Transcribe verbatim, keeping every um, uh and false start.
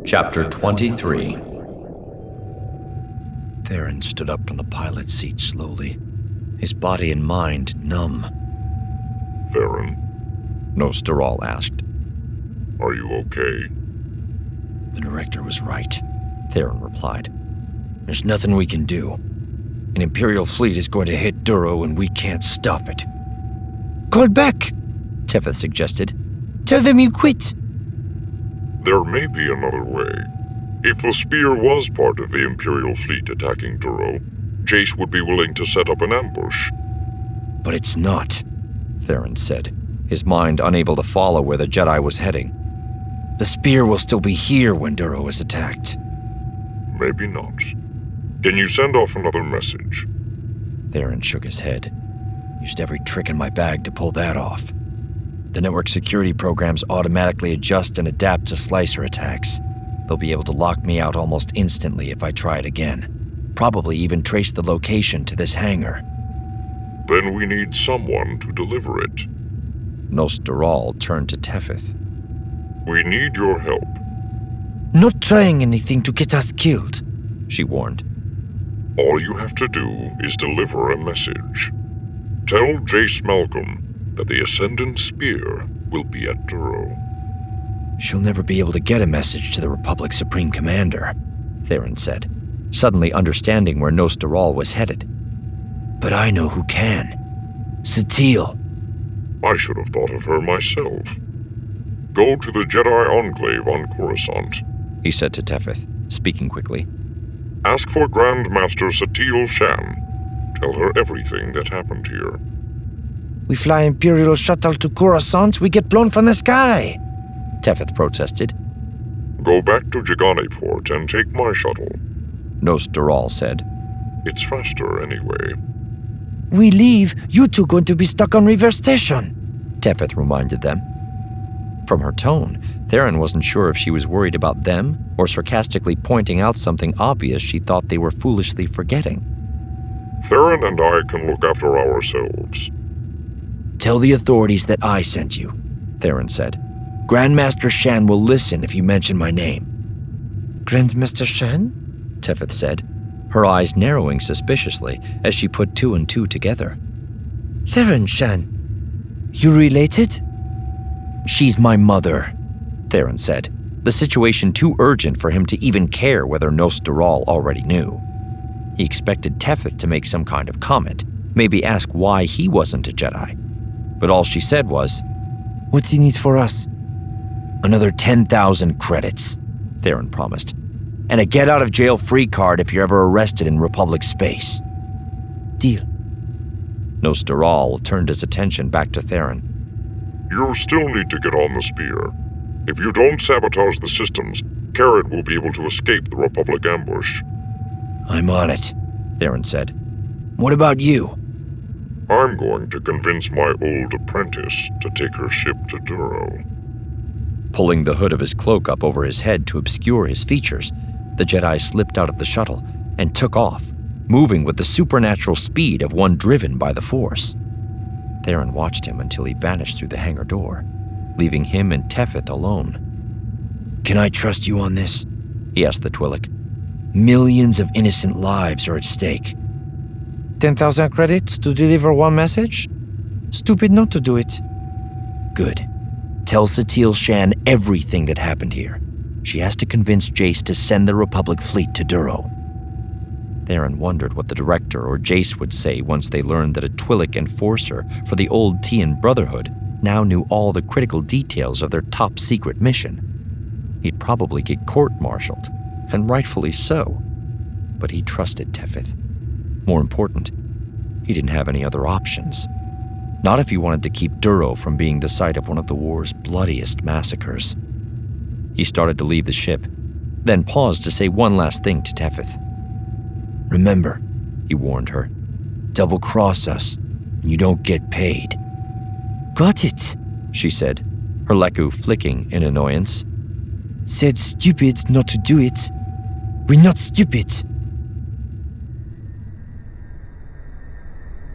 Chapter twenty-three. Theron stood up from the pilot's seat slowly, his body and mind numb. Theron? Nostroll asked. Are you okay? The director was right, Theron replied. There's nothing we can do. An Imperial fleet is going to hit Duro and we can't stop it. Call back, Tethys suggested. Tell them you quit. There may be another way. If the Spear was part of the Imperial fleet attacking Duro, Jace would be willing to set up an ambush. But it's not, Theron said, his mind unable to follow where the Jedi was heading. The Spear will still be here when Duro is attacked. Maybe not. Can you send off another message? Theron shook his head. Used every trick in my bag to pull that off. The network security programs automatically adjust and adapt to slicer attacks. They'll be able to lock me out almost instantly if I try it again. Probably even trace the location to this hangar. Then we need someone to deliver it. Nostroll turned to Tethys. We need your help. Not trying anything to get us killed, she warned. All you have to do is deliver a message. Tell Jace Malcolm that the Ascendant Spear will be at Duro. She'll never be able to get a message to the Republic's Supreme Commander, Theron said, suddenly understanding where Nostroll was headed. But I know who can. Satele. I should have thought of her myself. Go to the Jedi Enclave on Coruscant, he said to Tethys, speaking quickly. Ask for Grand Master Satele Shan. Tell her everything that happened here. We fly Imperial shuttle to Coruscant, we get blown from the sky, Tethys protested. Go back to Jagani Port and take my shuttle, Nostroll said. It's faster anyway. We leave, you two going to be stuck on Reverse Station, Tethys reminded them. From her tone, Theron wasn't sure if she was worried about them or sarcastically pointing out something obvious she thought they were foolishly forgetting. Theron and I can look after ourselves. Tell the authorities that I sent you, Theron said. Grandmaster Shan will listen if you mention my name. Grandmaster Shan? Tethys said, her eyes narrowing suspiciously as she put two and two together. Theron Shan, you related? She's my mother, Theron said, the situation too urgent for him to even care whether Nostroll already knew. He expected Tethys to make some kind of comment, maybe ask why he wasn't a Jedi. But all she said was, What's he need for us? Another ten thousand credits, Theron promised, and a get-out-of-jail-free card if you're ever arrested in Republic space. Deal. Nostroll turned his attention back to Theron. You still need to get on the Spear. If you don't sabotage the systems, Carrot will be able to escape the Republic ambush. I'm on it, Theron said. What about you? I'm going to convince my old apprentice to take her ship to Duro. Pulling the hood of his cloak up over his head to obscure his features, the Jedi slipped out of the shuttle and took off, moving with the supernatural speed of one driven by the Force. Theron watched him until he vanished through the hangar door, leaving him and Tethys alone. Can I trust you on this? He asked the Twi'lek. Millions of innocent lives are at stake. ten thousand credits to deliver one message? Stupid not to do it. Good. Tell Satele Shan everything that happened here. She has to convince Jace to send the Republic fleet to Duro. Theron wondered what the director or Jace would say once they learned that a Twi'lek enforcer for the old Tian Brotherhood now knew all the critical details of their top-secret mission. He'd probably get court-martialed, and rightfully so. But he trusted Tethys. More important, he didn't have any other options. Not if he wanted to keep Duro from being the site of one of the war's bloodiest massacres. He started to leave the ship, then paused to say one last thing to Tethys. Remember, he warned her, double-cross us, and you don't get paid. Got it, she said, her leku flicking in annoyance. Said stupid not to do it. We're not stupid.